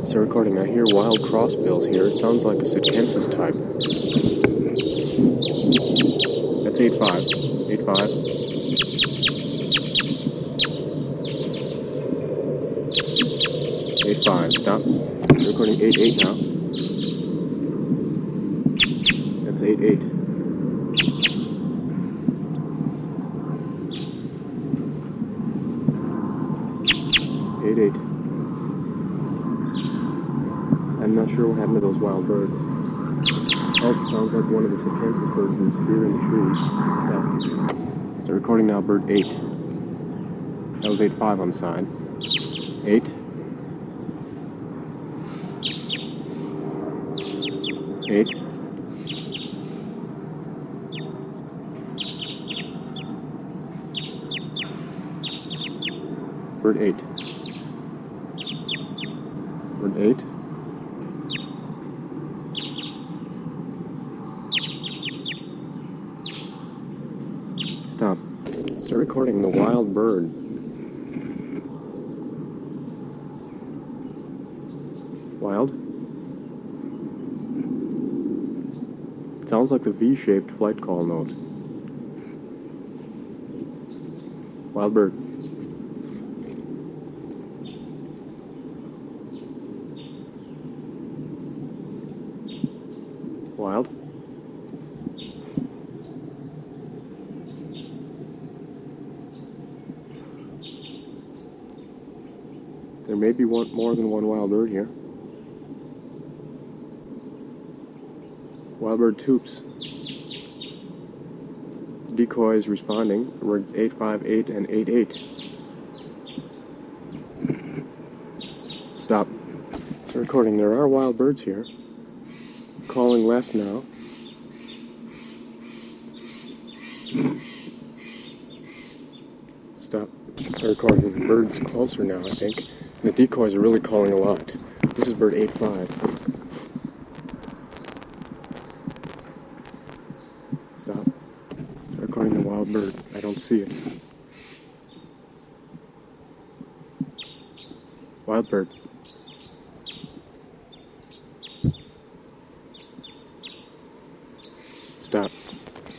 Start recording. I hear wild crossbills here. It sounds like a Sitkensis type. That's 8.5. 8.5. 8.5. Stop. Recording 8.8 now. That's 8.8. 8.8. I'm not sure what happened to those wild birds. Oh, sounds like one of the Sitkensis birds is here in the trees. Stop. Start recording now, bird 8. That was 8.5 on the side. 8. 8. Bird 8. Bird 8. Stop. Start recording the wild bird. Wild? It sounds like the V-shaped flight call note. Wild bird. Wild? There may be more than one wild bird here. Wild bird toops. Decoy is responding. Words 8.5, 8, and 8.8. Stop. It's recording. There are wild birds here. Calling less now. Stop. It's recording. The bird's closer now, I think. And the decoys are really calling a lot. This is bird 8.5. Stop. It's recording the wild bird. I don't see it. Wild bird. Stop.